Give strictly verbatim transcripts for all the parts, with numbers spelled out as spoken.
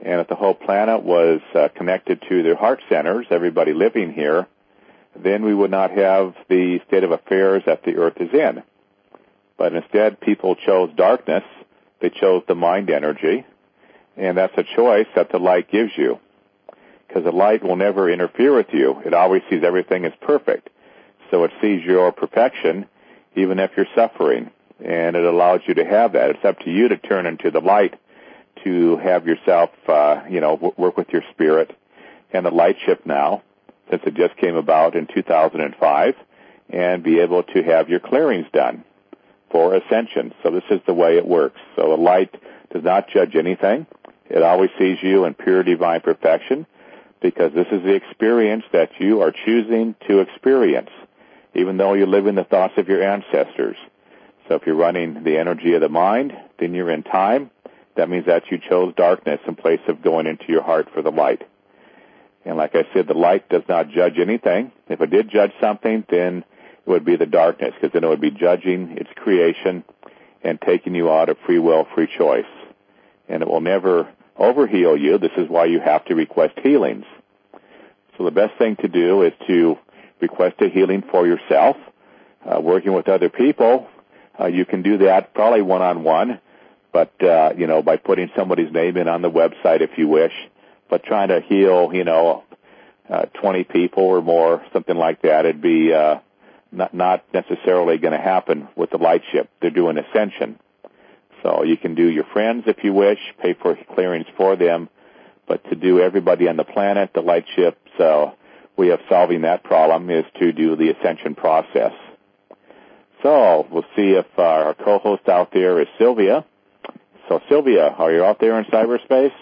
And if the whole planet was uh, connected to their heart centers, everybody living here, then we would not have the state of affairs that the earth is in. But instead, people chose darkness. They chose the mind energy. And that's a choice that the light gives you. Because the light will never interfere with you. It always sees everything as perfect. So it sees your perfection even if you're suffering. And it allows you to have that. It's up to you to turn into the light to have yourself, uh, you know, w- work with your spirit and the light ship now, since it just came about in two thousand five, and be able to have your clearings done for ascension. So this is the way it works. So the light does not judge anything. It always sees you in pure divine perfection, because this is the experience that you are choosing to experience, even though you live in the thoughts of your ancestors. So if you're running the energy of the mind, then you're in time. That means that you chose darkness in place of going into your heart for the light. And like I said, the light does not judge anything. If it did judge something, then it would be the darkness, because then it would be judging its creation and taking you out of free will, free choice. And it will never overheal you. This is why you have to request healings. So the best thing to do is to request a healing for yourself. Uh, working with other people, uh, you can do that probably one-on-one. But, uh, you know, by putting somebody's name in on the website if you wish, but trying to heal, you know, uh, twenty people or more, something like that, it'd be uh, not, not necessarily going to happen with the light ship. They're doing ascension. So you can do your friends if you wish, pay for clearings for them, but to do everybody on the planet, the light ship, so way of solving that problem is to do the ascension process. So we'll see if our co-host out there is Sylvia. So, Sylvia, are you out there in cyberspace?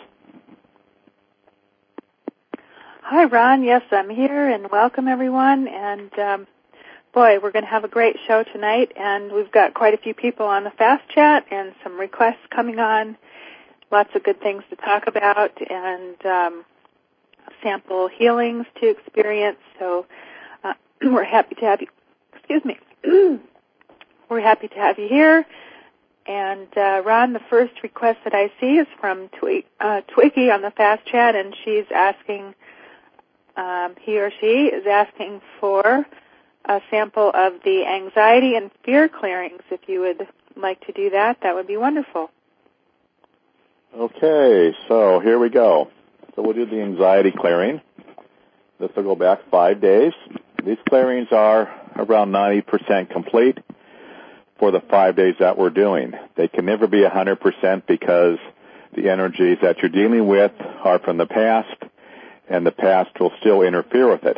Hi, Ron. Yes, I'm here, and welcome, everyone. And, um, boy, we're going to have a great show tonight, and we've got quite a few people on the Fast Chat and some requests coming on, lots of good things to talk about, and um, sample healings to experience. So uh, we're happy to have you. Excuse me. We're happy to have you here. And, uh, Ron, the first request that I see is from Twi- uh, Twiggy on the Fast Chat, and she's asking, um, he or she is asking for a sample of the anxiety and fear clearings. If you would like to do that, that would be wonderful. Okay, so here we go. So we'll do the anxiety clearing. This will go back five days. These clearings are around ninety percent complete for the five days that we're doing. They can never be one hundred percent because the energies that you're dealing with are from the past, and the past will still interfere with it.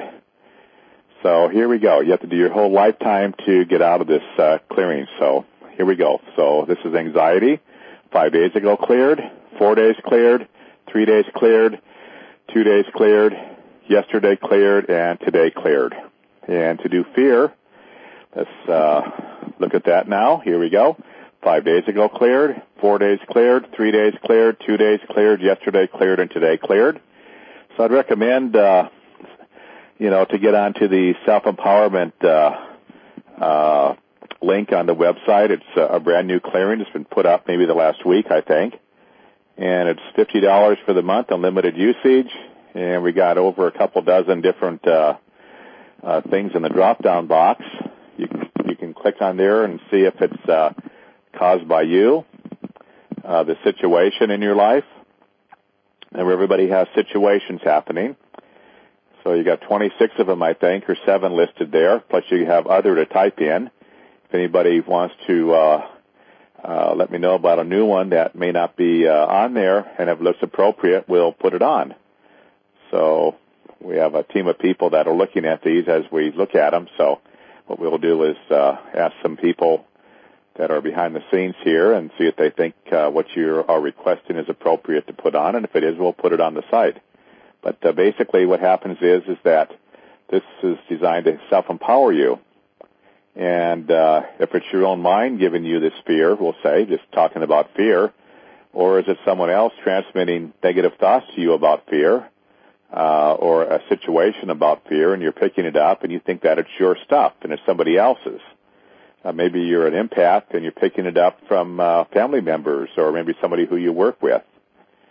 So here we go. You have to do your whole lifetime to get out of this uh, clearing. So here we go. So this is anxiety. Five days ago cleared, four days cleared, three days cleared, two days cleared, yesterday cleared, and today cleared. And to do fear, let's uh, look at that now. Here we go. Five days ago cleared, four days cleared, three days cleared, two days cleared, yesterday cleared, and today cleared. So I'd recommend, uh, you know, to get onto the self-empowerment uh, uh, link on the website. It's a brand new clearing. It's been put up maybe the last week, I think. And it's fifty dollars for the month, unlimited usage. And we got over a couple dozen different uh, uh, things in the drop-down box. You can, you can click on there and see if it's uh, caused by you, uh, the situation in your life. And everybody has situations happening. So you got twenty-six of them, I think, or seven listed there. Plus you have other to type in. If anybody wants to uh, uh, let me know about a new one that may not be uh, on there, and if it looks appropriate, we'll put it on. So we have a team of people that are looking at these as we look at them. So what we'll do is uh, ask some people that are behind the scenes here and see if they think uh, what you are requesting is appropriate to put on, and if it is, we'll put it on the site. But uh, basically what happens is is that this is designed to self-empower you. And uh, if it's your own mind giving you this fear, we'll say, just talking about fear, or is it someone else transmitting negative thoughts to you about fear, uh, or a situation about fear, and you're picking it up and you think that it's your stuff and it's somebody else's. Uh, maybe you're an empath and you're picking it up from uh, family members or maybe somebody who you work with.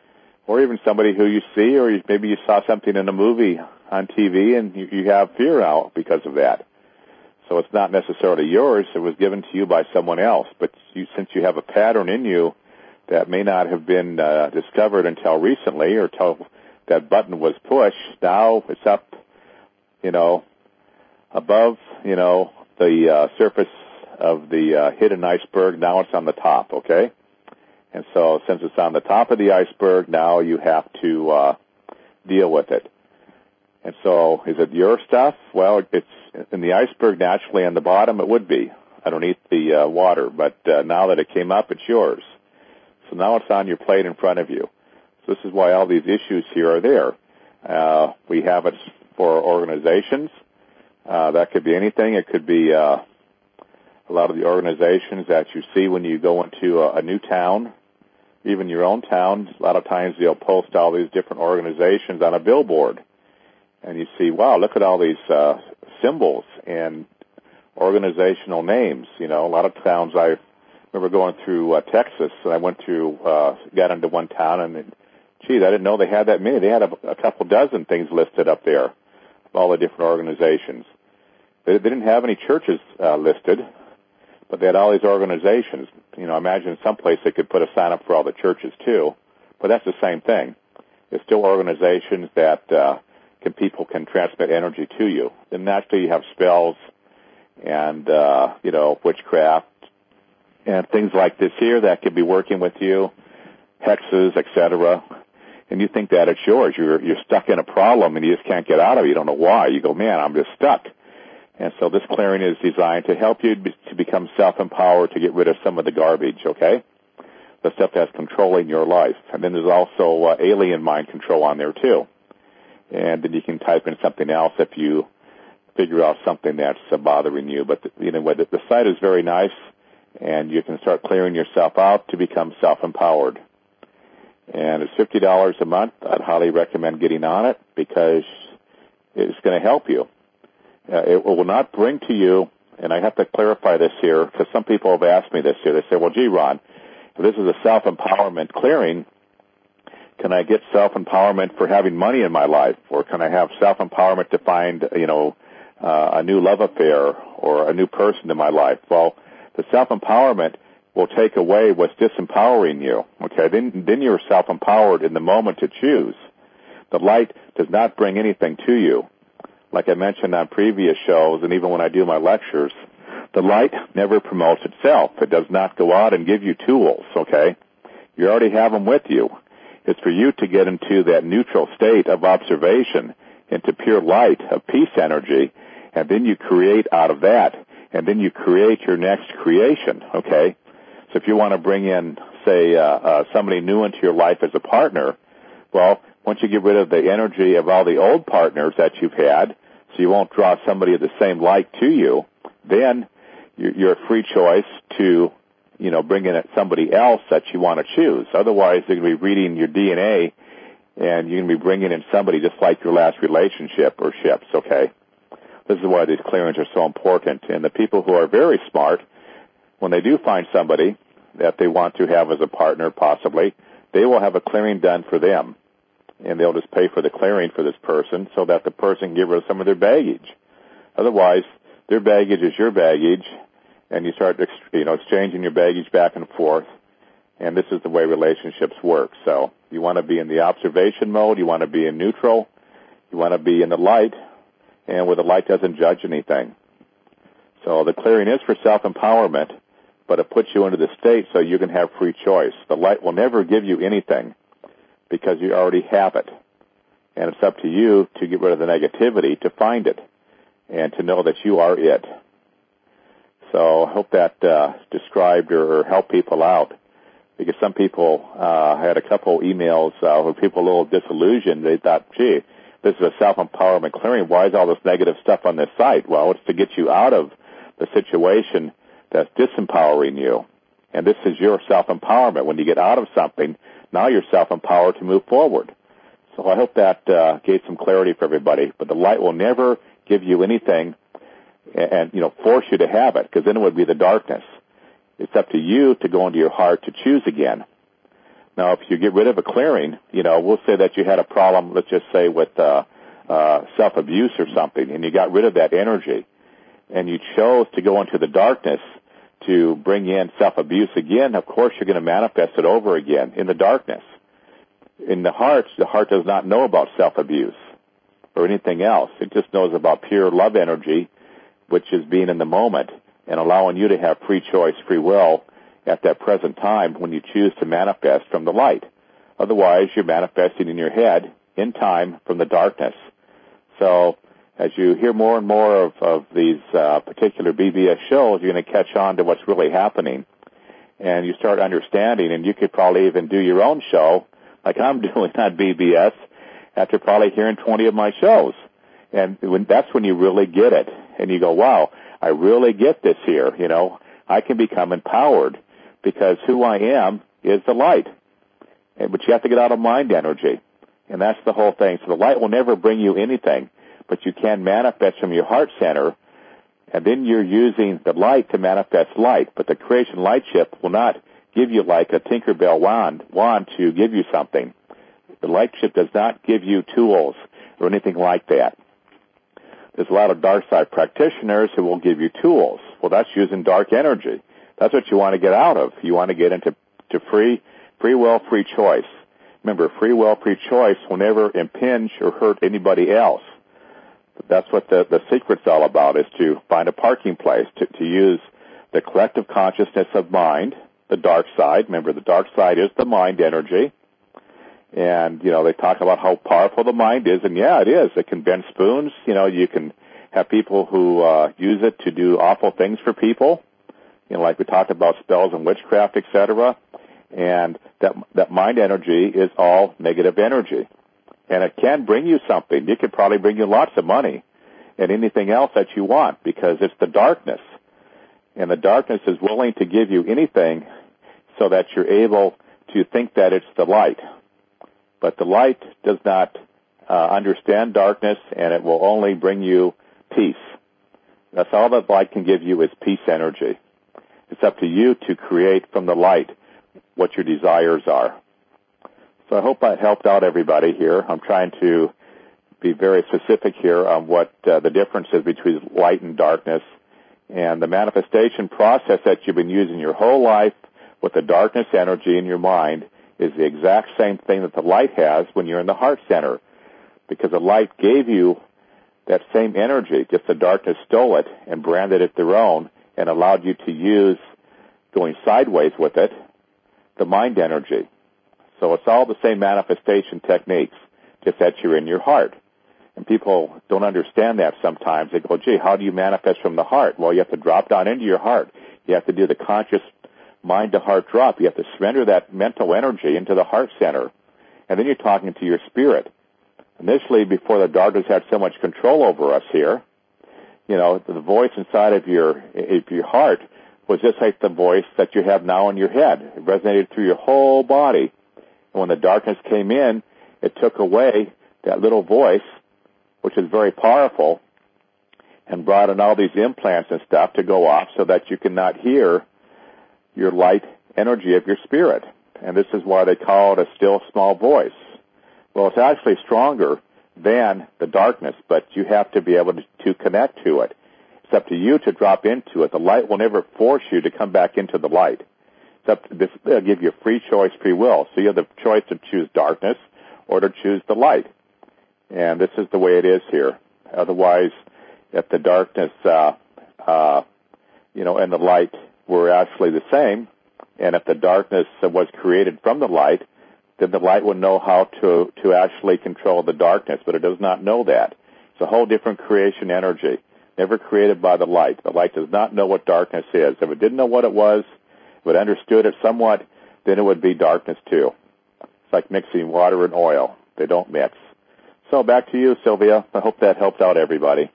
or even somebody who you see, or you, maybe you saw something in a movie on T V and you, you have fear out because of that. So it's not necessarily yours. It was given to you by someone else. But you, since you have a pattern in you that may not have been uh, discovered until recently or until that button was pushed, now it's up, you know, above, you know, the uh, surface of the uh, hidden iceberg. Now it's on the top, okay? And so since it's on the top of the iceberg, now you have to uh, deal with it. And so is it your stuff? Well, it's in the iceberg naturally on the bottom. It would be underneath the uh, water. But uh, now that it came up, it's yours. So now it's on your plate in front of you. So this is why all these issues here are there. Uh, we have it for organizations. Uh, that could be anything. It could be uh, a lot of the organizations that you see when you go into a, a new town, even your own town. A lot of times they'll post all these different organizations on a billboard. And you see, wow, look at all these uh, symbols and organizational names. You know, a lot of towns, I remember going through uh, Texas, and I went through, uh, got into one town, and, geez, I didn't know they had that many. They had a, a couple dozen things listed up there of all the different organizations. They, they didn't have any churches uh, listed, but they had all these organizations. You know, I imagine someplace they could put a sign up for all the churches, too, but that's the same thing. It's still organizations that uh, can people can transmit energy to you. Then naturally you have spells and, uh, you know, witchcraft and things like this here that could be working with you, hexes, et cetera. And you think that it's yours. You're, you're stuck in a problem and you just can't get out of it. You don't know why. You go, man, I'm just stuck. And so this clearing is designed to help you be, to become self-empowered, to get rid of some of the garbage, okay? The stuff that's controlling your life. And then there's also uh, alien mind control on there, too. And then you can type in something else if you figure out something that's uh, bothering you. But, the, you know, the, the site is very nice, and you can start clearing yourself out to become self-empowered. And it's fifty dollars a month. I'd highly recommend getting on it because it's going to help you. Uh, it will not bring to you, and I have to clarify this here because some people have asked me this here. They say, well, gee, Ron, if this is a self-empowerment clearing, can I get self-empowerment for having money in my life? Or can I have self-empowerment to find, you know, uh, a new love affair or a new person in my life? Well, the self-empowerment will take away what's disempowering you. Okay, then, then you're self-empowered in the moment to choose. The light does not bring anything to you. Like I mentioned on previous shows, and even when I do my lectures, the light never promotes itself. It does not go out and give you tools, okay? You already have them with you. It's for you to get into that neutral state of observation, into pure light of peace energy, and then you create out of that, and then you create your next creation, okay? So if you want to bring in, say, uh, uh, somebody new into your life as a partner, well, once you get rid of the energy of all the old partners that you've had, so you won't draw somebody of the same light to you, then you're a free choice to, you know, bring in somebody else that you want to choose. Otherwise, they're going to be reading your D N A, and you're going to be bringing in somebody just like your last relationship or ships, okay? This is why these clearings are so important. And the people who are very smart, when they do find somebody that they want to have as a partner, possibly, they will have a clearing done for them. And they'll just pay for the clearing for this person so that the person can get rid of some of their baggage. Otherwise, their baggage is your baggage, and you start, you know, exchanging your baggage back and forth, and this is the way relationships work. So you want to be in the observation mode, you want to be in neutral, you want to be in the light, and where the light doesn't judge anything. So the clearing is for self-empowerment, but it puts you into the state so you can have free choice. The light will never give you anything because you already have it, and it's up to you to get rid of the negativity, to find it, and to know that you are it. So I hope that uh, described or helped people out, because some people uh, had a couple emails uh, where people were a little disillusioned. They thought, gee, this is a self-empowerment clearing. Why is all this negative stuff on this site? Well, it's to get you out of the situation that's disempowering you. And this is your self-empowerment. When you get out of something, now you're self-empowered to move forward. So I hope that uh, gave some clarity for everybody. But the light will never give you anything and, and you know, force you to have it, because then it would be the darkness. It's up to you to go into your heart to choose again. Now, if you get rid of a clearing, you know, we'll say that you had a problem, let's just say with uh, uh, self-abuse or something, and you got rid of that energy, and you chose to go into the darkness to bring in self-abuse again, of course you're going to manifest it over again in the darkness. In the heart, the heart does not know about self-abuse or anything else. It just knows about pure love energy, which is being in the moment and allowing you to have free choice, free will at that present time when you choose to manifest from the light. Otherwise, you're manifesting in your head in time from the darkness. So as you hear more and more of, of these uh, particular B B S shows, you're going to catch on to what's really happening. And you start understanding, and you could probably even do your own show, like I'm doing on B B S, after probably hearing twenty of my shows. And when, that's when you really get it. And you go, wow, I really get this here. You know, I can become empowered because who I am is the light. And, but you have to get out of mind energy. And that's the whole thing. So the light will never bring you anything, but you can manifest from your heart center, and then you're using the light to manifest light. But the creation light ship will not give you like a Tinkerbell wand, wand to give you something. The light ship does not give you tools or anything like that. There's a lot of dark side practitioners who will give you tools. Well, that's using dark energy. That's what you want to get out of. You want to get into to free, free will, free choice. Remember, free will, free choice will never impinge or hurt anybody else. That's what the, the secret's all about, is to find a parking place, to, to use the collective consciousness of mind, the dark side. Remember, the dark side is the mind energy. And, you know, they talk about how powerful the mind is, and yeah, it is. It can bend spoons. You know, you can have people who uh, use it to do awful things for people, you know, like we talked about spells and witchcraft, et cetera. And that that mind energy is all negative energy. And it can bring you something. It could probably bring you lots of money and anything else that you want, because it's the darkness. And the darkness is willing to give you anything so that you're able to think that it's the light. But the light does not uh, understand darkness, and it will only bring you peace. That's all that light can give you, is peace energy. It's up to you to create from the light what your desires are. So I hope I helped out everybody here. I'm trying to be very specific here on what uh, the difference is between light and darkness. And the manifestation process that you've been using your whole life with the darkness energy in your mind is the exact same thing that the light has when you're in the heart center. Because the light gave you that same energy, just the darkness stole it and branded it their own and allowed you to use, going sideways with it, the mind energy. So it's all the same manifestation techniques, just that you're in your heart. And people don't understand that sometimes. They go, gee, how do you manifest from the heart? Well, you have to drop down into your heart. You have to do the conscious mind-to-heart drop. You have to surrender that mental energy into the heart center. And then you're talking to your spirit. Initially, before the darkness had so much control over us here, you know, the voice inside of your, of your heart was just like the voice that you have now in your head. It resonated through your whole body. And when the darkness came in, it took away that little voice, which is very powerful, and brought in all these implants and stuff to go off so that you cannot hear your light energy of your spirit. And this is why they call it a still small voice. Well, it's actually stronger than the darkness, but you have to be able to, to connect to it. It's up to you to drop into it. The light will never force you to come back into the light. It's up to this, they'll give you free choice, free will. So you have the choice to choose darkness or to choose the light. And this is the way it is here. Otherwise, if the darkness, uh, uh, you know, and the light were actually the same, and if the darkness was created from the light, then the light would know how to, to actually control the darkness, but it does not know that. It's a whole different creation energy, never created by the light. The light does not know what darkness is. If it didn't know what it was, if it understood it somewhat, then it would be darkness too. It's like mixing water and oil. They don't mix. So back to you, Sylvia. I hope that helped out everybody.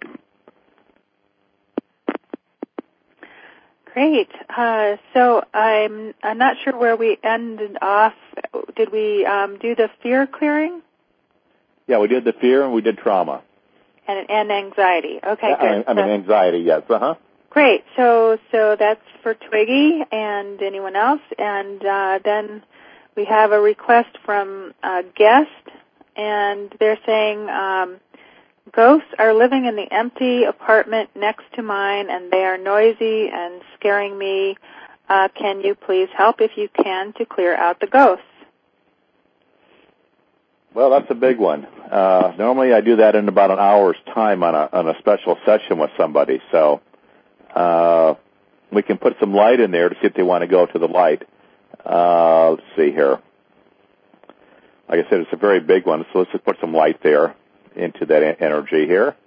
Great. Uh, so I'm I'm not sure where we ended off. Did we um, do the fear clearing? Yeah, we did the fear and we did trauma. And and anxiety. Okay, yeah, good. I mean, I mean anxiety, yes. Uh-huh. Great. So so that's for Twiggy and anyone else. And uh, then we have a request from a guest, and they're saying, um, ghosts are living in the empty apartment next to mine, and they are noisy and scaring me. Uh, can you please help, if you can, to clear out the ghosts? Well, that's a big one. Uh, normally I do that in about an hour's time on a, on a special session with somebody. So uh, we can put some light in there to see if they want to go to the light. Uh, let's see here. Like I said, it's a very big one, so let's just put some light there into that energy here.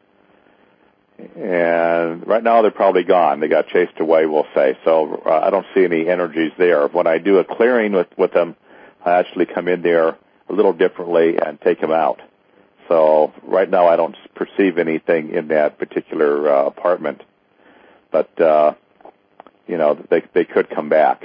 And right now they're probably gone. They got chased away, we'll say. So uh, I don't see any energies there. When I do a clearing with, with them, I actually come in there a little differently and take them out. So right now I don't perceive anything in that particular uh, apartment. But, uh, you know, they, they could come back.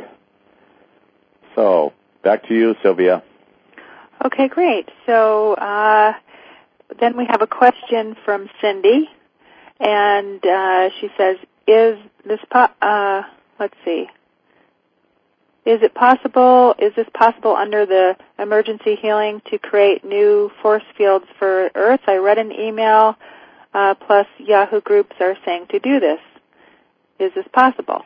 So back to you, Sylvia. Okay, great. So uh, then we have a question from Cindy. And uh, she says, "Is this po- uh, let's see? Is it possible? Is this possible under the emergency healing to create new force fields for Earth? I read an email, uh, plus Yahoo groups are saying to do this. Is this possible?"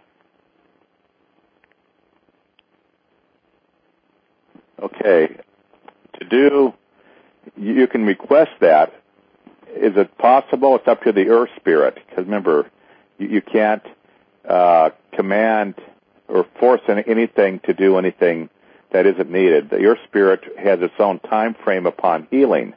Okay, to do, you can request that. Is it possible? It's up to the Earth Spirit, because remember, you, you can't uh, command or force any, anything to do anything that isn't needed. The Earth Spirit has its own time frame upon healing.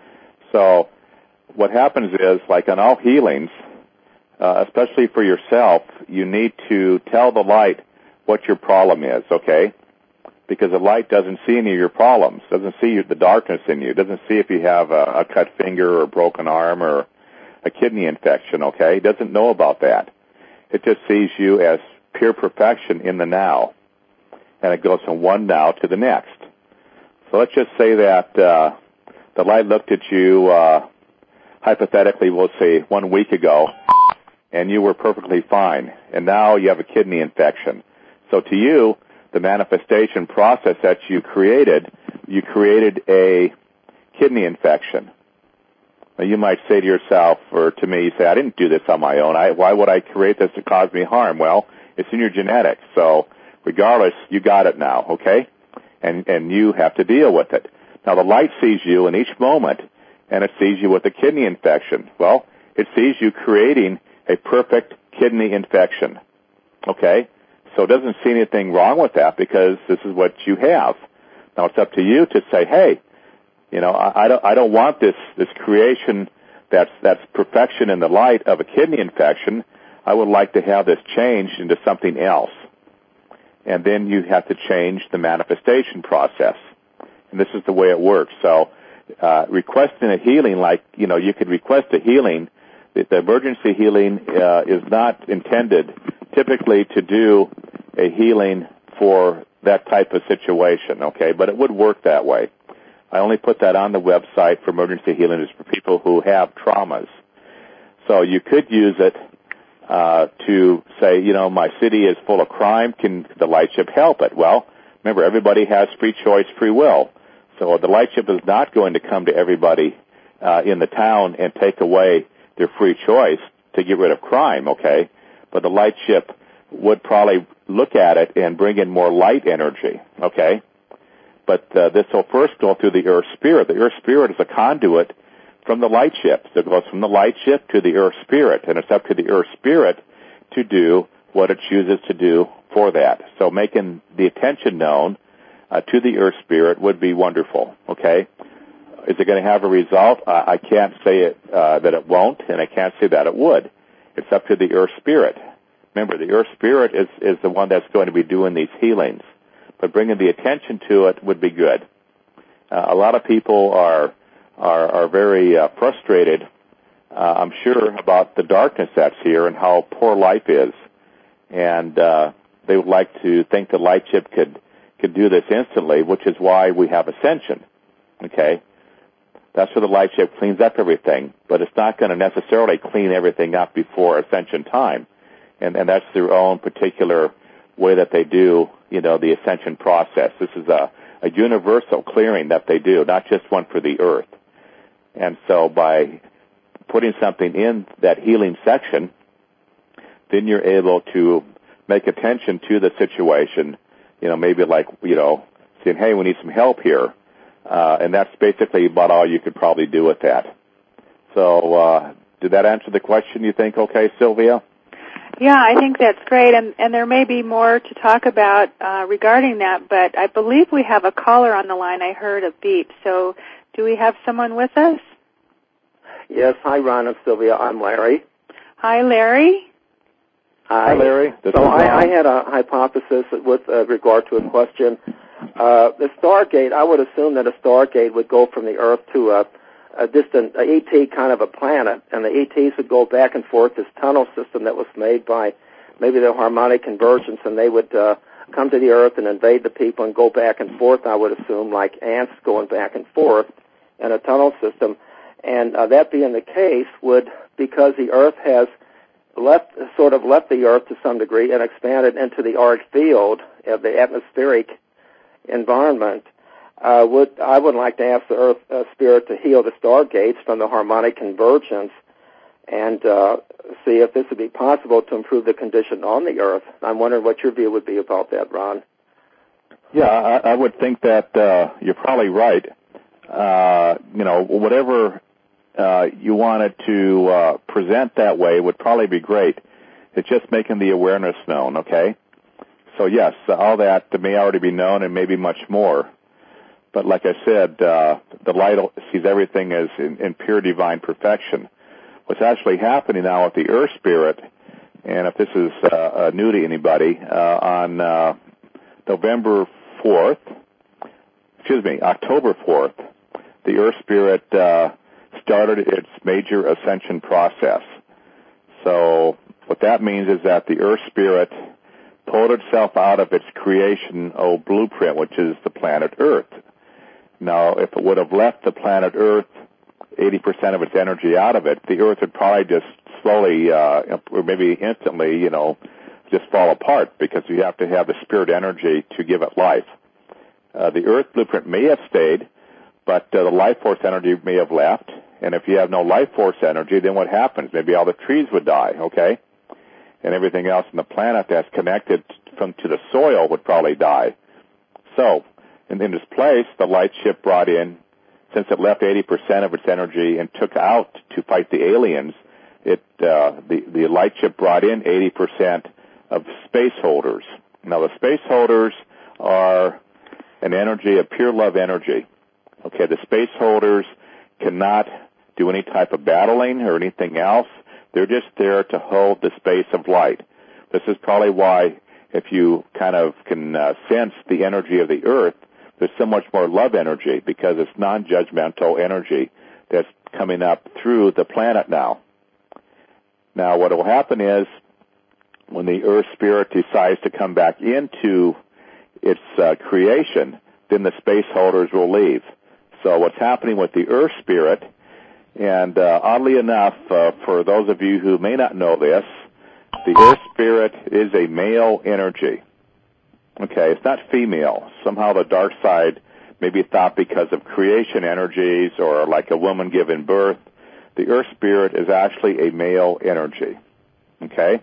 So what happens is, like on all healings, uh, especially for yourself, you need to tell the light what your problem is, okay? Because the light doesn't see any of your problems, doesn't see the darkness in you, doesn't see if you have a, a cut finger or a broken arm or a kidney infection, okay? It doesn't know about that. It just sees you as pure perfection in the now, and it goes from one now to the next. So let's just say that uh, the light looked at you, uh, hypothetically, we'll say one week ago, and you were perfectly fine, and now you have a kidney infection. So to you, the manifestation process that you created, you created a kidney infection. Now you might say to yourself, or to me, you say, I didn't do this on my own. I, why would I create this to cause me harm? Well, it's in your genetics. So regardless, you got it now, okay? And, and you have to deal with it. Now the light sees you in each moment, and it sees you with a kidney infection. Well, it sees you creating a perfect kidney infection, okay? So it doesn't see anything wrong with that because this is what you have. Now it's up to you to say, hey, you know, I, I don't, I don't want this, this creation that's, that's perfection in the light of a kidney infection. I would like to have this changed into something else. And then you have to change the manifestation process. And this is the way it works. So, uh, requesting a healing, like, you know, you could request a healing. The, the emergency healing, uh, is not intended typically to do a healing for that type of situation, okay? But it would work that way. I only put that on the website for emergency healing is for people who have traumas. So you could use it uh, to say, you know, my city is full of crime. Can the light ship help it? Well, remember, everybody has free choice, free will. So the light ship is not going to come to everybody uh, in the town and take away their free choice to get rid of crime, okay? But the light ship would probably look at it and bring in more light energy, okay? But uh, this will first go through the Earth Spirit. The Earth Spirit is a conduit from the light ship. So it goes from the light ship to the Earth Spirit, and it's up to the Earth Spirit to do what it chooses to do for that. So making the attention known uh, to the Earth Spirit would be wonderful, okay? Is it going to have a result? Uh, I can't say it, uh, that it won't, and I can't say that it would. It's up to the Earth Spirit. Remember, the Earth Spirit is, is the one that's going to be doing these healings. But bringing the attention to it would be good. Uh, a lot of people are are, are very uh, frustrated, uh, I'm sure, about the darkness that's here and how poor life is. And uh, they would like to think the light ship could, could do this instantly, which is why we have ascension. Okay? That's where the light ship cleans up everything, but it's not going to necessarily clean everything up before ascension time. And, and that's their own particular way that they do, you know, the ascension process. This is a, a universal clearing that they do, not just one for the earth. And so by putting something in that healing section, then you're able to make attention to the situation, you know, maybe like, you know, saying, hey, we need some help here. Uh, and that's basically about all you could probably do with that. So, uh, did that answer the question, you think, okay, Sylvia? Yeah, I think that's great, and, and there may be more to talk about uh, regarding that, but I believe we have a caller on the line. I heard a beep. So do we have someone with us? Yes. Hi, Ron and Sylvia. I'm Larry. Hi, Larry. Hi, Hi Larry. This so is I, I had a hypothesis with uh, regard to a question. Uh, the Stargate, I would assume that a Stargate would go from the Earth to a, a distant a E T kind of a planet, and the E Ts would go back and forth, this tunnel system that was made by maybe the harmonic convergence, and they would uh, come to the Earth and invade the people and go back and forth, I would assume, like ants going back and forth in a tunnel system. And uh, that being the case, would, because the Earth has left, sort of left the Earth to some degree and expanded into the arc field of the atmospheric environment, uh, would I would like to ask the Earth uh, Spirit to heal the stargates from the harmonic convergence and uh, see if this would be possible to improve the condition on the Earth. I'm wondering what your view would be about that, Ron. Yeah, I, I would think that uh, you're probably right. Uh, you know, whatever uh, you wanted to uh, present that way would probably be great. It's just making the awareness known, okay? So, yes, all that may already be known and maybe much more. But like I said, uh, the light sees everything as in, in pure divine perfection. What's actually happening now with the Earth Spirit, and if this is uh, new to anybody, uh, on uh, November fourth, excuse me, October fourth, the Earth Spirit uh, started its major ascension process. So what that means is that the Earth Spirit pulled itself out of its creation oh, blueprint, which is the planet Earth. Now, if it would have left the planet Earth eighty percent of its energy out of it, the Earth would probably just slowly, uh, or maybe instantly, you know, just fall apart because you have to have the spirit energy to give it life. Uh, the Earth blueprint may have stayed, but uh, the life force energy may have left. And if you have no life force energy, then what happens? Maybe all the trees would die, okay? And everything else in the planet that's connected from to the soil would probably die. So, in, in this place, the light ship brought in, since it left eighty percent of its energy and took out to fight the aliens, it uh, the, the light ship brought in eighty percent of space holders. Now, the space holders are an energy, a pure love energy. Okay, the space holders cannot do any type of battling or anything else. They're just there to hold the space of light. This is probably why, if you kind of can uh, sense the energy of the Earth, there's so much more love energy because it's non-judgmental energy that's coming up through the planet now. Now, what will happen is when the Earth Spirit decides to come back into its uh, creation, then the space holders will leave. So what's happening with the Earth Spirit, and uh, oddly enough, uh, for those of you who may not know this, the Earth Spirit is a male energy. Okay, it's not female. Somehow the dark side may be thought because of creation energies or like a woman giving birth. The Earth Spirit is actually a male energy. Okay?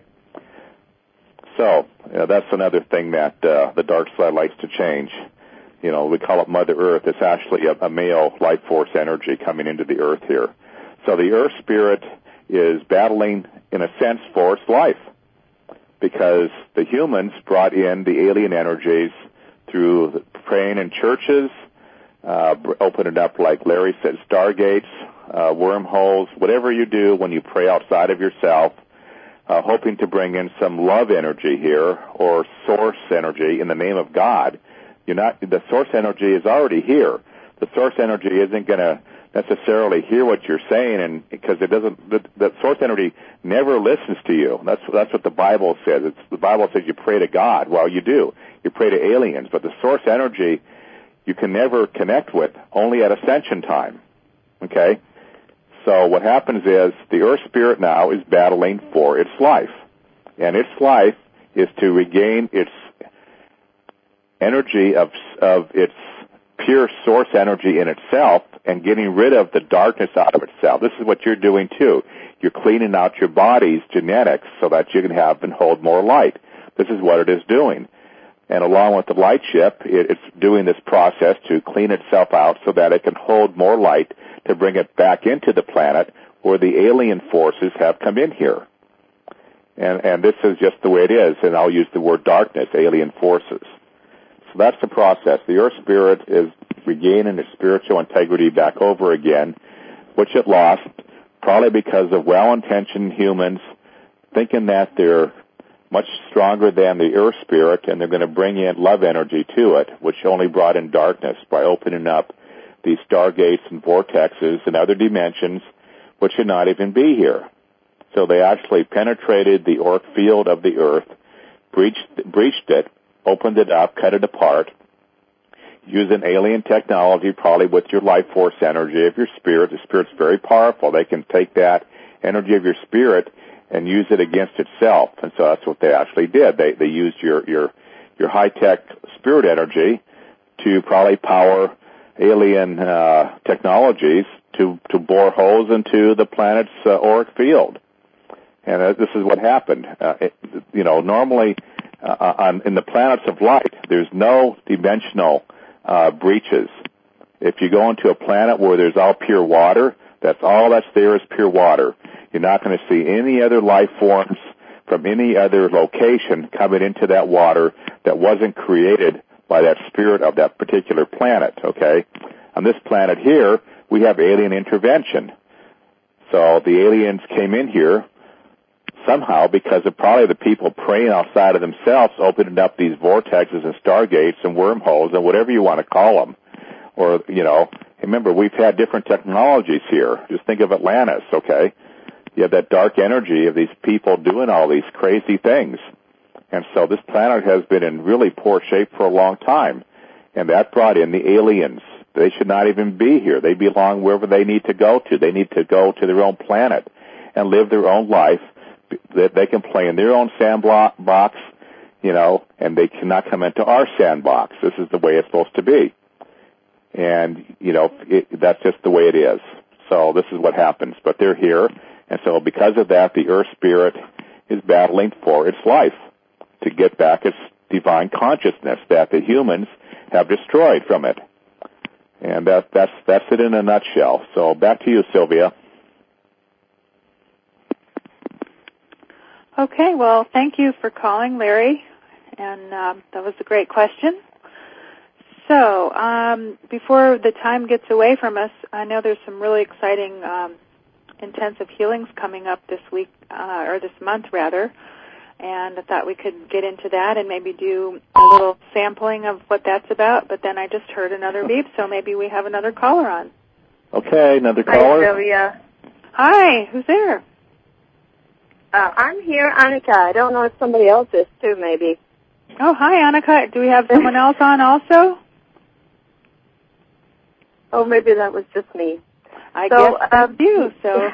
So, you know, that's another thing that uh, the dark side likes to change. You know, we call it Mother Earth. It's actually a, a male life force energy coming into the Earth here. So the Earth Spirit is battling, in a sense, for its life, because the humans brought in the alien energies through praying in churches, uh, opening up, like Larry said, stargates, uh, wormholes, whatever you do when you pray outside of yourself, uh, hoping to bring in some love energy here or source energy in the name of God. You're not, the source energy is already here. The source energy isn't going to necessarily hear what you're saying, and because it doesn't, the, the source energy never listens to you. That's that's what the Bible says. It's, the Bible says you pray to God. Well, you do. You pray to aliens, but the source energy you can never connect with, only at ascension time. Okay? So what happens is the Earth Spirit now is battling for its life, and its life is to regain its energy of of its pure source energy in itself and getting rid of the darkness out of itself. This is what you're doing too. You're cleaning out your body's genetics so that you can have and hold more light. This is what it is doing. And along with the light ship, it's doing this process to clean itself out so that it can hold more light to bring it back into the planet where the alien forces have come in here. And, and this is just the way it is, and I'll use the word darkness, alien forces. So that's the process. The Earth Spirit is regaining its spiritual integrity back over again, which it lost probably because of well-intentioned humans thinking that they're much stronger than the Earth Spirit, and they're going to bring in love energy to it, which only brought in darkness by opening up these stargates and vortexes and other dimensions which should not even be here. So they actually penetrated the auric field of the Earth, breached, breached it, opened it up, cut it apart, using alien technology, probably with your life force energy of your spirit. The spirit's very powerful. They can take that energy of your spirit and use it against itself. And so that's what they actually did. They they used your your your high-tech spirit energy to probably power alien uh, technologies to to bore holes into the planet's uh, auric field. And uh, this is what happened. Uh, it, you know, normally uh, on in the planets of light, there's no dimensional uh, breaches. If you go into a planet where there's all pure water, that's all that's there is pure water. You're not going to see any other life forms from any other location coming into that water that wasn't created by that spirit of that particular planet, okay? On this planet here, we have alien intervention. So the aliens came in here somehow because of probably the people praying outside of themselves, opening up these vortexes and stargates and wormholes and whatever you want to call them. Or, you know, remember, we've had different technologies here. Just think of Atlantis, okay? You have that dark energy of these people doing all these crazy things. And so this planet has been in really poor shape for a long time. And that brought in the aliens. They should not even be here. They belong wherever they need to go to. They need to go to their own planet and live their own life. That they can play in their own sandbox, you know, and they cannot come into our sandbox. This is the way it's supposed to be. And, you know, it, that's just the way it is. So this is what happens. But they're here. And so because of that, the Earth Spirit is battling for its life to get back its divine consciousness that the humans have destroyed from it. And that, that's, that's it in a nutshell. So back to you, Sylvia. Okay, well, thank you for calling, Larry. And um, that was a great question. So um, before the time gets away from us, I know there's some really exciting um intensive healings coming up this week, uh, or this month rather, and I thought we could get into that and maybe do a little sampling of what that's about, but then I just heard another beep, so maybe we have another caller on. Okay, another caller. Hi, Sylvia. Hi, who's there? Uh, I'm here, Annika. I don't know if somebody else is too, maybe. Oh, hi, Annika. Do we have someone else on also? Oh, maybe that was just me. I so, guess that's um, you, so.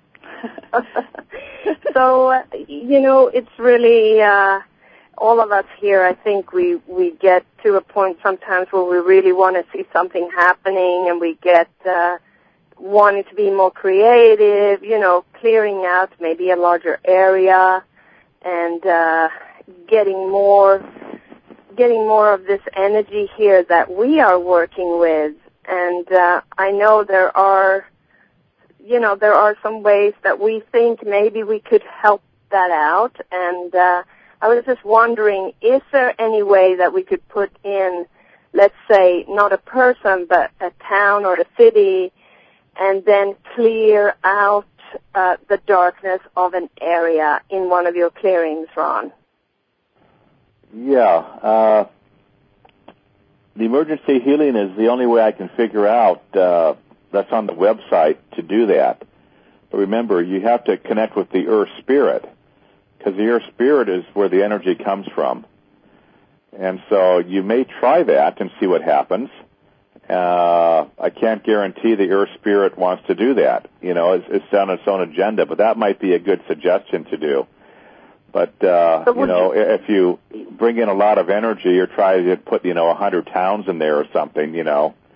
so, uh, you know, it's really, uh, all of us here, I think we, we get to a point sometimes where we really want to see something happening and we get, uh, wanting to be more creative, you know, clearing out maybe a larger area and, uh, getting more, getting more of this energy here that we are working with. And, uh, I know there are, you know, there are some ways that we think maybe we could help that out. And uh, I was just wondering, is there any way that we could put in, let's say, not a person, but a town or a city, and then clear out uh, the darkness of an area in one of your clearings, Ron? Yeah. Uh, the emergency healing is the only way I can figure out. Uh, That's on the website to do that. But remember, you have to connect with the Earth Spirit, because the Earth Spirit is where the energy comes from. And so you may try that and see what happens. Uh, I can't guarantee the Earth Spirit wants to do that. You know, it's, it's on its own agenda, but that might be a good suggestion to do. But, uh, you know, you... if you bring in a lot of energy or try to put, you know, a hundred towns in there or something, you know,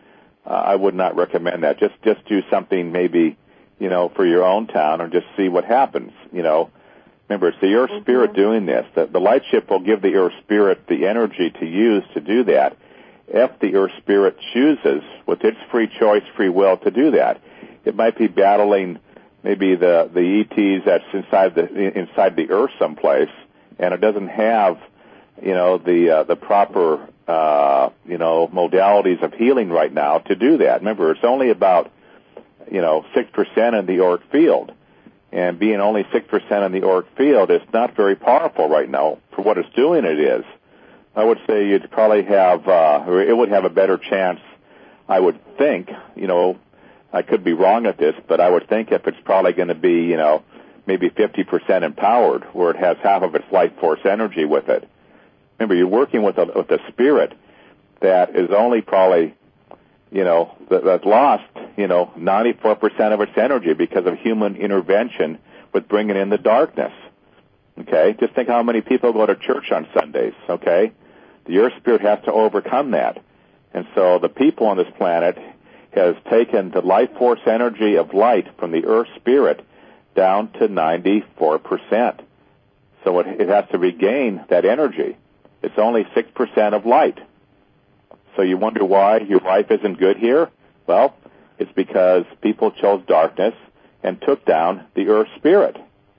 uh, I would not recommend that. Just just do something maybe, you know, for your own town, or just see what happens. You know, remember, it's the Earth mm-hmm. Spirit doing this. The, the light ship will give the Earth Spirit the energy to use to do that, if the Earth Spirit chooses, with its free choice, free will, to do that. It might be battling maybe the the E Ts that's inside the inside the Earth someplace, and it doesn't have, you know, the uh, the proper uh, you know modalities of healing right now to do that. Remember, it's only about, you know, six percent in the auric field, and being only six percent in the auric field is not very powerful right now for what it's doing. It is. I would say you'd probably have, uh, or it would have a better chance, I would think, you know, I could be wrong at this, but I would think if it's probably going to be, you know, maybe fifty percent empowered, where it has half of its light force energy with it. Remember, you're working with a, with a spirit that is only probably, you know, that, that lost, you know, ninety-four percent of its energy because of human intervention with bringing in the darkness. Okay? Just think how many people go to church on Sundays, okay? The Earth Spirit has to overcome that. And so the people on this planet has taken the light force energy of light from the Earth Spirit down to ninety-four percent. So it, it has to regain that energy. It's only six percent of light. So you wonder why your life isn't good here? Well, it's because people chose darkness and took down the Earth Spirit.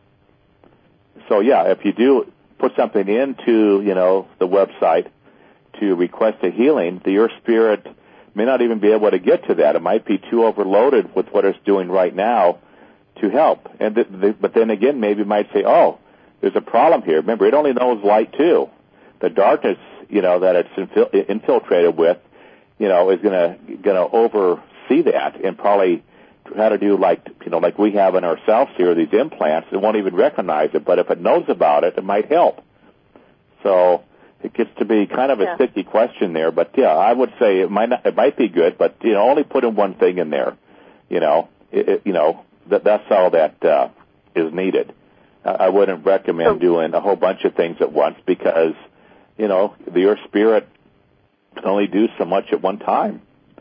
So yeah, if you do put something into, you know, the website to request a healing, the Earth Spirit may not even be able to get to that. It might be too overloaded with what it's doing right now to help. And the, the, but then again, maybe it might say, oh, there's a problem here. Remember, it only knows light too. The darkness, you know, that it's infil- infiltrated with, you know, is gonna gonna oversee that and probably try to do like, you know, like we have in ourselves here, these implants. It won't even recognize it, but if it knows about it, it might help. So it gets to be kind of a yeah. sticky question there. But yeah, I would say it might not, it might be good, but you know, only put in one thing in there. You know, it, it, you know, that that's all that uh, is needed. I wouldn't recommend doing a whole bunch of things at once because, you know, the Earth Spirit can only do so much at one time.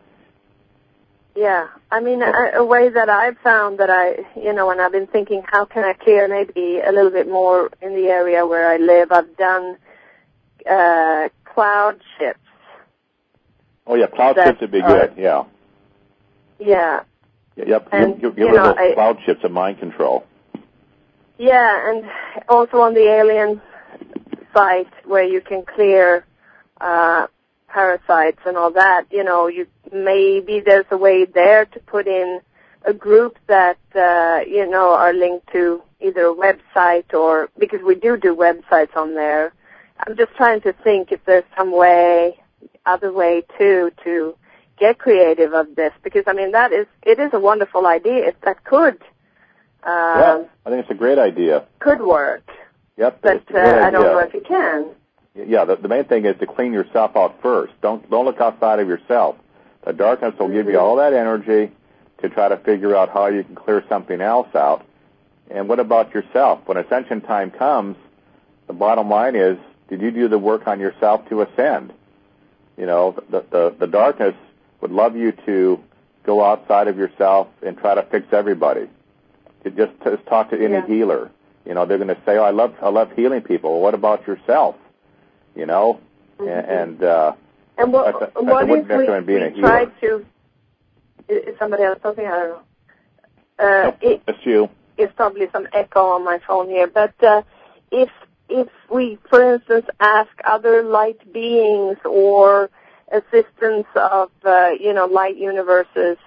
Yeah, I mean, a, a way that I've found that I, you know, and I've been thinking, how can I clear maybe a little bit more in the area where I live? I've done uh, cloud ships. Oh, yeah, cloud ships would be are, good, yeah. Yeah. Yep, and, get, get rid know, of those I, cloud ships and mind control. Yeah, and also on the alien site where you can clear uh, parasites and all that, you know, you maybe there's a way there to put in a group that, uh, you know, are linked to either a website or, because we do do websites on there. I'm just trying to think if there's some way, other way too, to get creative of this, because, I mean, that is, it is a wonderful idea. If that could, um, yeah, I think it's a great idea. Could work. Yep. But uh, I don't know if it can. Yeah, the, the main thing is to clean yourself out first. Don't don't look outside of yourself. The darkness will mm-hmm. give you all that energy to try to figure out how you can clear something else out. And what about yourself? When ascension time comes, the bottom line is, did you do the work on yourself to ascend? You know, the the, the darkness would love you to go outside of yourself and try to fix everybody. To just, just talk to any yeah. healer. You know, they're going to say, oh, I love I love healing people. Well, what about yourself? You know, mm-hmm. and uh, and what, I, I, what I wouldn't if recommend we, being we a try healer. to? Is somebody else talking? I don't know. Uh, nope, it, it's you. It's probably some echo on my phone here, but uh, if if we, for instance, ask other light beings or assistants of uh, you know light universes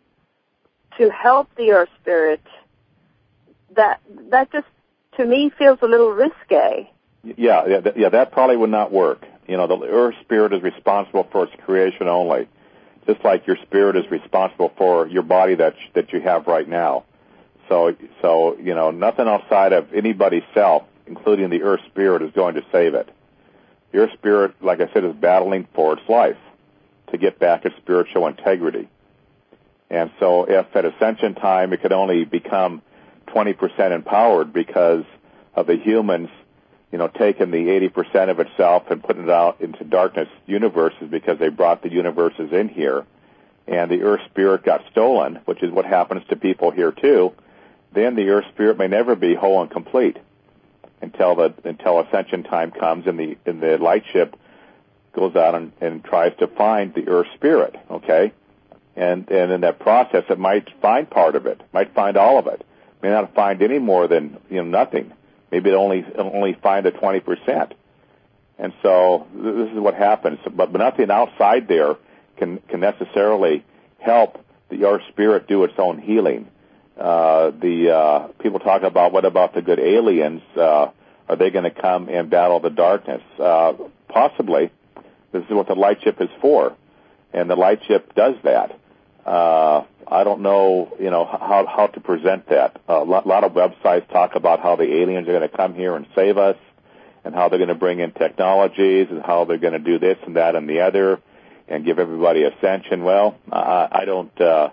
to help the Earth Spirit, that that just to me feels a little risque. Yeah, yeah, yeah, that probably would not work. You know, the Earth Spirit is responsible for its creation only, just like your spirit is responsible for your body that that you have right now. So, so you know, nothing outside of anybody's self, including the Earth Spirit, is going to save it. The Earth Spirit, like I said, is battling for its life to get back its spiritual integrity. And so if at ascension time it could only become twenty percent empowered because of the humans, you know, taking the eighty percent of itself and putting it out into darkness universes because they brought the universes in here, and the earth spirit got stolen, which is what happens to people here too, then the earth spirit may never be whole and complete until the until ascension time comes and the and the light ship goes out and, and tries to find the earth spirit. Okay, and and in that process, it might find part of it, might find all of it, may not find any more than you know nothing. Maybe it only only find a twenty percent. And so this is what happens. But, but nothing outside there can, can necessarily help the earth spirit do its own healing. Uh, the uh, people talk about, what about the good aliens? Uh, are they going to come and battle the darkness? Uh, possibly. This is what the light ship is for, and the light ship does that. Uh, I don't know, you know, how how to present that. A lot, lot of websites talk about how the aliens are going to come here and save us, and how they're going to bring in technologies, and how they're going to do this and that and the other, and give everybody ascension. Well, I, I don't uh,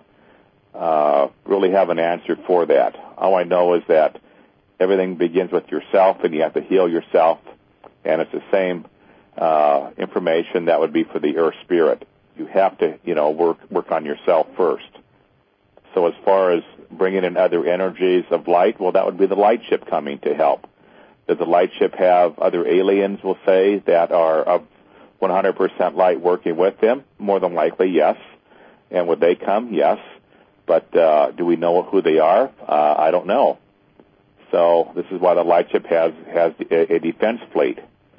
uh, really have an answer for that. All I know is that everything begins with yourself, and you have to heal yourself, and it's the same uh, information that would be for the earth spirit. You have to, you know, work work on yourself first. So as far as bringing in other energies of light, well, that would be the light ship coming to help. Does the light ship have other aliens, we'll say, that are of one hundred percent light working with them? More than likely, yes. And would they come? Yes. But uh, do we know who they are? Uh, I don't know. So this is why the light ship has has a, a defense fleet.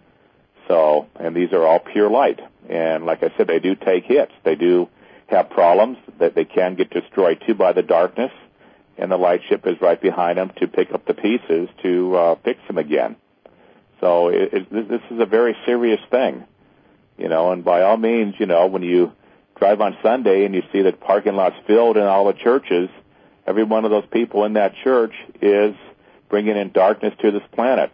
So, and these are all pure light. And like I said, they do take hits. They do have problems that they can get destroyed too by the darkness. And the light ship is right behind them to pick up the pieces to uh, fix them again. So it, it, this is a very serious thing, you know. And by all means, you know, when you drive on Sunday and you see that parking lots filled in all the churches, every one of those people in that church is bringing in darkness to this planet.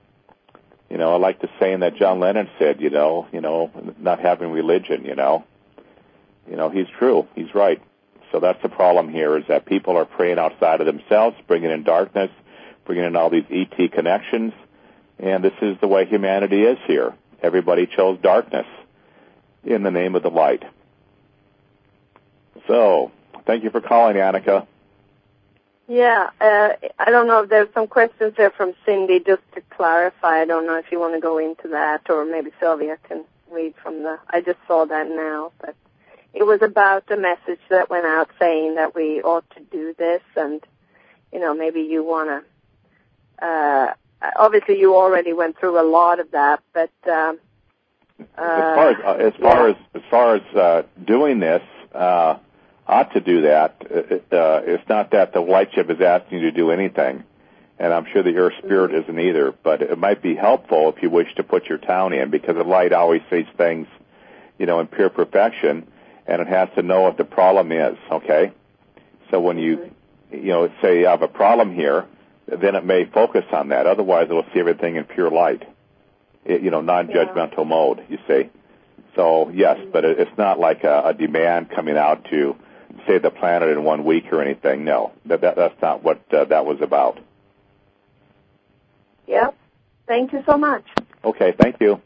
You know, I like the saying that John Lennon said, you know, you know, not having religion, you know. You know, he's true. He's right. So that's the problem here, is that people are praying outside of themselves, bringing in darkness, bringing in all these E T connections, and this is the way humanity is here. Everybody chose darkness in the name of the light. So, thank you for calling, Annika. Yeah, uh, I don't know if there's some questions there from Cindy, just to clarify. I don't know if you want to go into that, or maybe Sylvia can read from the, I just saw that now, but it was about a message that went out saying that we ought to do this, and, you know, maybe you want to, uh, obviously you already went through a lot of that, but, um, uh, as far as, uh, as far yeah. as, as far as, uh, doing this, uh, ought to do that. It, uh, it's not that the light ship is asking you to do anything, and I'm sure the earth spirit mm-hmm. isn't either, but it might be helpful if you wish to put your town in, because the light always sees things, you know, in pure perfection, and it has to know what the problem is, okay? So when you, you know, say you have a problem here, then it may focus on that. Otherwise, it will see everything in pure light, it, you know, non-judgmental yeah. mode, you see. So, yes, but it, it's not like a, a demand coming out to save the planet in one week or anything. No, that, that that's not what uh, that was about. Yep. Thank you so much. Okay, thank you.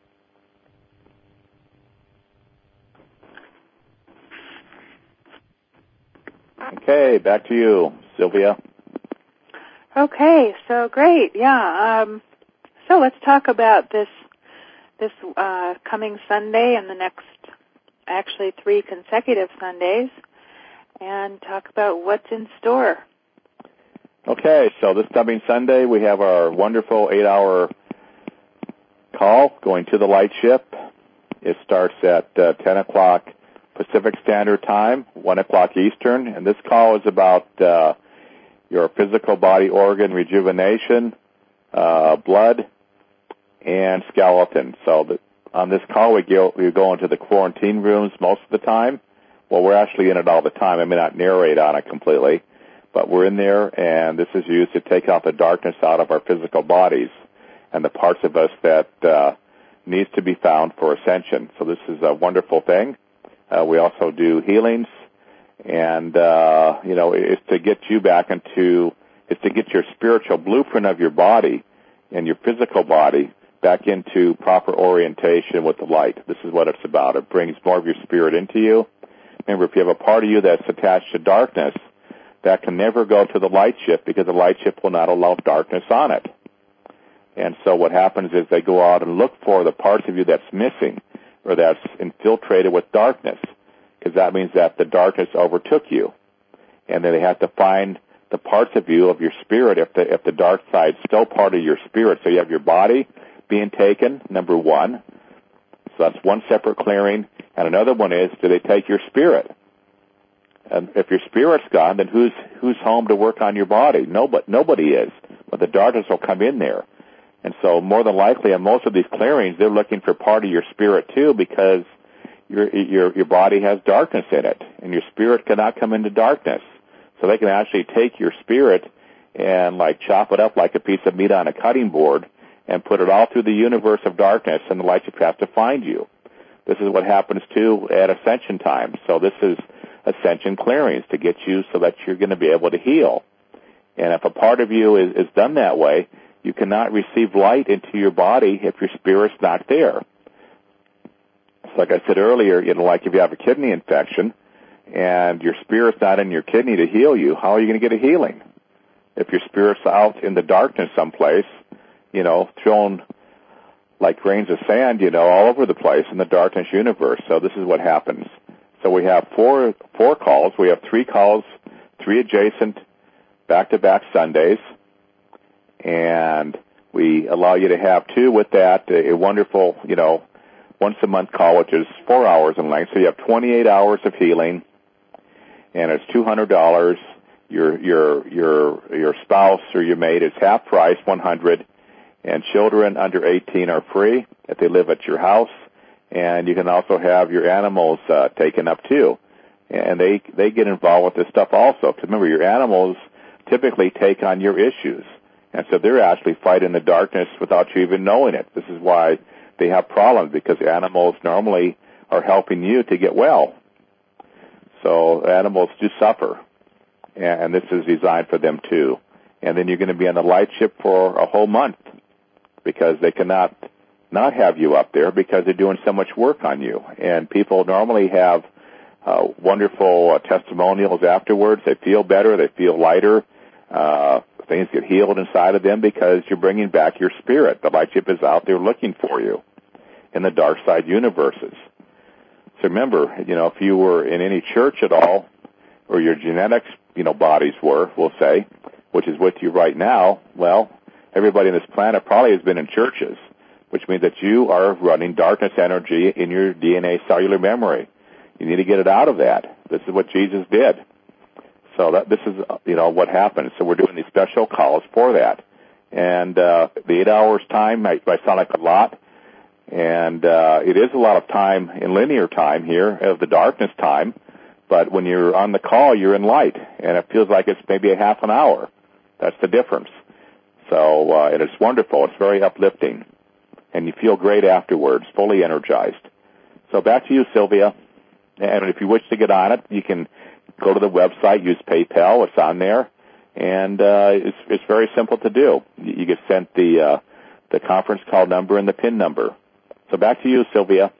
Okay, back to you, Sylvia. Okay, so great, yeah. Um, so let's talk about this this uh, coming Sunday and the next, actually three consecutive Sundays, and talk about what's in store. Okay, so this coming Sunday we have our wonderful eight-hour call going to the light ship. It starts at uh, ten o'clock Pacific Standard Time, one o'clock Eastern, and this call is about uh, your physical body organ rejuvenation, uh, blood, and skeleton. So the, on this call we go, we go into the quarantine rooms most of the time. Well, we're actually in it all the time. I may not narrate on it completely, but we're in there, and this is used to take out the darkness out of our physical bodies and the parts of us that uh, needs to be found for ascension. So this is a wonderful thing. Uh, we also do healings, and, uh, you know, it's to get you back into, it's to get your spiritual blueprint of your body and your physical body back into proper orientation with the light. This is what it's about. It brings more of your spirit into you, Remember, if you have a part of you that's attached to darkness, that can never go to the light ship because the light ship will not allow darkness on it. And so what happens is they go out and look for the parts of you that's missing or that's infiltrated with darkness, because that means that the darkness overtook you. And then they have to find the parts of you, of your spirit, if the, if the dark side's still part of your spirit. So you have your body being taken, number one. So that's one separate clearing. And another one is, do they take your spirit? And if your spirit's gone, then who's who's home to work on your body? Nobody, nobody is. But the darkness will come in there. And so more than likely on most of these clearings, they're looking for part of your spirit too, because your your your body has darkness in it, and your spirit cannot come into darkness. So they can actually take your spirit and like chop it up like a piece of meat on a cutting board and put it all through the universe of darkness, and the light ship has to find you. This is what happens too at ascension time. So this is ascension clearings to get you so that you're going to be able to heal. And if a part of you is, is done that way, you cannot receive light into your body if your spirit's not there. So like I said earlier, you know, like if you have a kidney infection and your spirit's not in your kidney to heal you, how are you going to get a healing? If your spirit's out in the darkness someplace, you know, thrown like grains of sand, you know, all over the place in the darkness universe. So this is what happens. So we have four four calls. We have three calls, three adjacent back-to-back Sundays, and we allow you to have two with that, a wonderful, you know, once-a-month call, which is four hours in length. So you have twenty-eight hours of healing, and it's two hundred dollars. Your your your your spouse or your mate is half price, one hundred dollars, and children under eighteen are free if they live at your house. And you can also have your animals uh, taken up too, and they they get involved with this stuff also. Because remember, your animals typically take on your issues, and so they're actually fighting the darkness without you even knowing it. This is why they have problems, because animals normally are helping you to get well. So animals do suffer, and this is designed for them too. And then you're going to be on the light ship for a whole month, because they cannot not have you up there because they're doing so much work on you. And people normally have uh, wonderful uh, testimonials afterwards. They feel better. They feel lighter. Uh, things get healed inside of them because you're bringing back your spirit. The light ship is out there looking for you in the dark side universes. So remember, you know, if you were in any church at all, or your genetics, you know, bodies were, we'll say, which is with you right now, well, everybody on this planet probably has been in churches, which means that you are running darkness energy in your D N A cellular memory. You need to get it out of that. This is what Jesus did. So that this is, you know, what happens. So we're doing these special calls for that. And uh, the eight hours time might, might sound like a lot, and uh, it is a lot of time in linear time here of the darkness time, but when you're on the call, you're in light, and it feels like it's maybe a half an hour. That's the difference. So uh, it is wonderful. It's very uplifting. And you feel great afterwards, fully energized. So back to you, Sylvia. And if you wish to get on it, you can go to the website, use PayPal. It's on there. And uh, it's, it's very simple to do. You get sent the, uh, the conference call number and the PIN number. So back to you, Sylvia.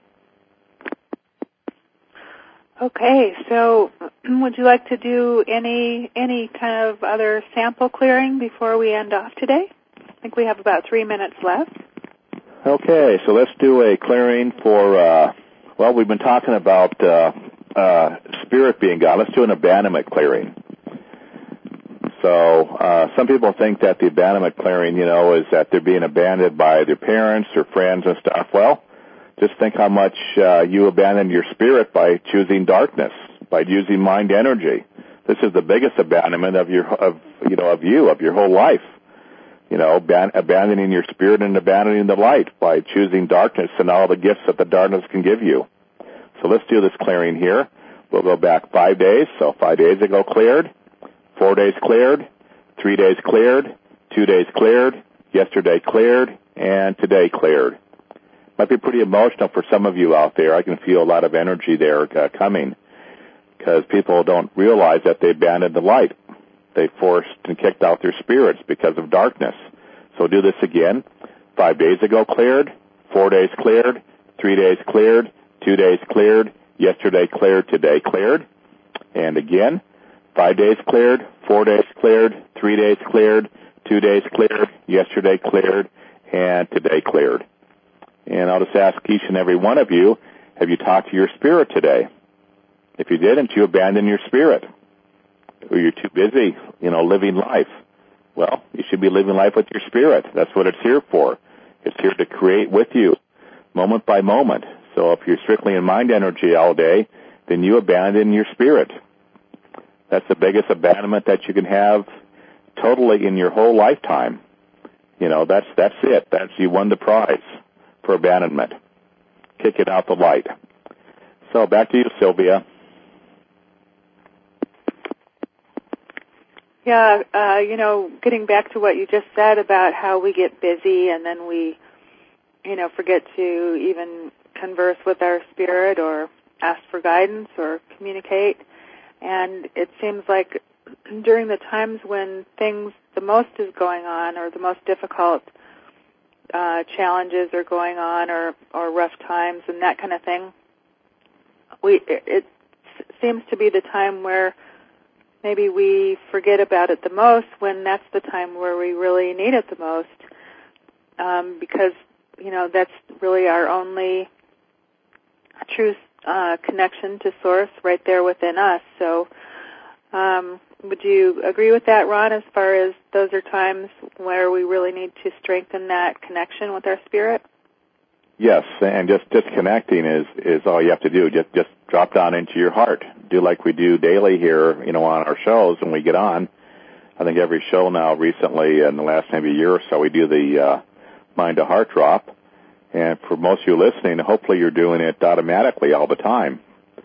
Okay, so would you like to do any any kind of other sample clearing before we end off today? I think we have about three minutes left. Okay, so let's do a clearing for, uh, well, we've been talking about uh, uh, spirit being gone. Let's do an abandonment clearing. So uh, some people think that the abandonment clearing, you know, is that they're being abandoned by their parents or friends and stuff. Well, just think how much uh, you abandoned your spirit by choosing darkness, by using mind energy. This is the biggest abandonment of your, of you know, of you, of your whole life. You know, ab- abandoning your spirit and abandoning the light by choosing darkness and all the gifts that the darkness can give you. So let's do this clearing here. We'll go back five days. So five days ago cleared, four days cleared, three days cleared, two days cleared, yesterday cleared, and today cleared. Might be pretty emotional for some of you out there. I can feel a lot of energy there uh, coming, because people don't realize that they abandoned the light. They forced and kicked out their spirits because of darkness. So do this again. Five days ago cleared, four days cleared, three days cleared, two days cleared, Yesterday cleared, today cleared. And again, five days cleared, four days cleared, three days cleared, two days cleared, yesterday cleared, and today cleared. And I'll just ask each and every one of you, have you talked to your spirit today? If you didn't, you abandoned your spirit. Or you're too busy, you know, living life. Well, you should be living life with your spirit. That's what it's here for. It's here to create with you, moment by moment. So if you're strictly in mind energy all day, then you abandon your spirit. That's the biggest abandonment that you can have totally in your whole lifetime. You know, that's that's it. That's you won the prize for abandonment. Kick it out the light. So back to you, Sylvia. Yeah, uh, you know, getting back to what you just said about how we get busy and then we, you know, forget to even converse with our spirit or ask for guidance or communicate. And it seems like during the times when things, the most is going on or the most difficult uh, challenges are going on or, or rough times and that kind of thing, we it, it seems to be the time where maybe we forget about it the most when that's the time where we really need it the most, um, because, you know, that's really our only true uh, connection to Source right there within us. So um, would you agree with that, Ron, as far as those are times where we really need to strengthen that connection with our spirit? Yes, and just, just connecting is, is all you have to do. Just just drop down into your heart. Do like we do daily here, you know, on our shows when we get on. I think every show now recently in the last maybe year or so we do the uh, mind to heart drop. And for most of you listening, hopefully you're doing it automatically all the time.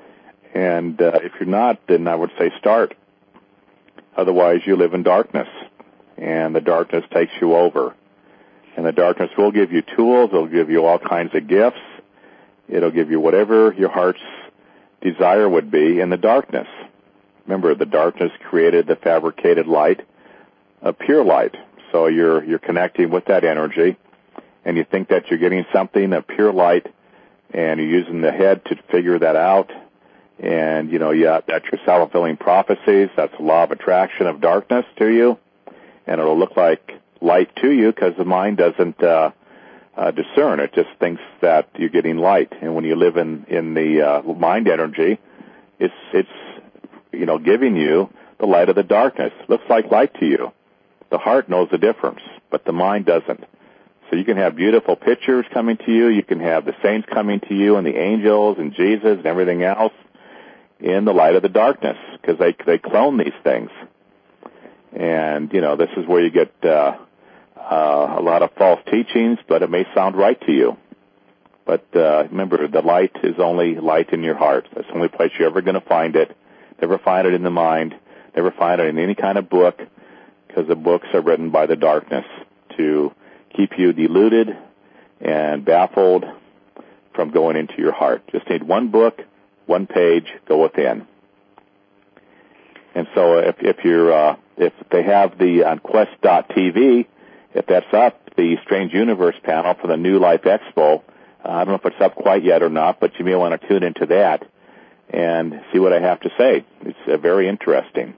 And uh, if you're not, then I would say start. Otherwise you live in darkness, and the darkness takes you over. And the darkness will give you tools. It'll give you all kinds of gifts. It'll give you whatever your heart's desire would be in the darkness. Remember, the darkness created the fabricated light, a pure light. So you're you're connecting with that energy, and you think that you're getting something, a pure light, and you're using the head to figure that out. And, you know, yeah, that's your self-fulfilling prophecies. That's the law of attraction of darkness to you. And it'll look like light to you because the mind doesn't uh, uh, discern. It just thinks that you're getting light. And when you live in, in the uh, mind energy, it's, it's, you know, giving you the light of the darkness. It looks like light to you. The heart knows the difference, but the mind doesn't. So you can have beautiful pictures coming to you. You can have the saints coming to you and the angels and Jesus and everything else in the light of the darkness because they, they clone these things. And, you know, this is where you get uh, uh, a lot of false teachings, but it may sound right to you. But uh, remember, the light is only light in your heart. That's the only place you're ever going to find it. Never find it in the mind. Never find it in any kind of book because the books are written by the darkness to keep you deluded and baffled from going into your heart. Just need one book, one page, go within. And so if, if you're, uh, if they have the on quest dot t v, if that's up, the Strange Universe panel for the New Life Expo, uh, I don't know if it's up quite yet or not, but you may want to tune into that and see what I have to say. It's uh, very interesting.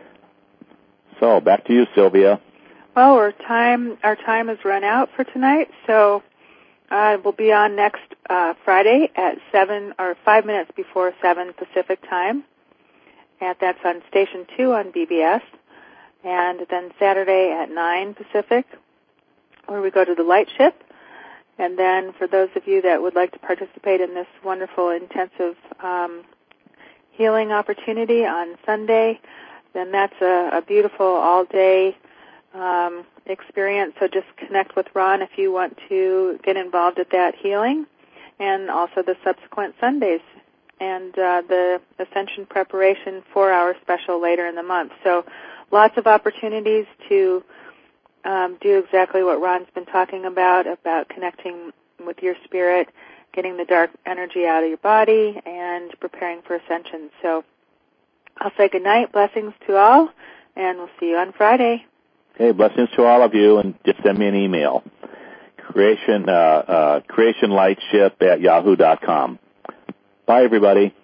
So back to you, Sylvia. Well, our time, our time has run out for tonight, so uh, we'll be on next uh, Friday at seven or five minutes before seven Pacific time. And that's on Station two on B B S. And then Saturday at nine Pacific, where we go to the Light Ship. And then for those of you that would like to participate in this wonderful, intensive um, healing opportunity on Sunday, then that's a, a beautiful all-day um, experience. So just connect with Ron if you want to get involved at that healing, and also the subsequent Sundays. And uh, the Ascension Preparation four-hour special later in the month. So lots of opportunities to um, do exactly what Ron's been talking about, about connecting with your spirit, getting the dark energy out of your body, and preparing for Ascension. So I'll say good night, blessings to all, and we'll see you on Friday. Okay, blessings to all of you, and just send me an email, creation, uh, uh, creation light ship at yahoo dot com. Bye, everybody.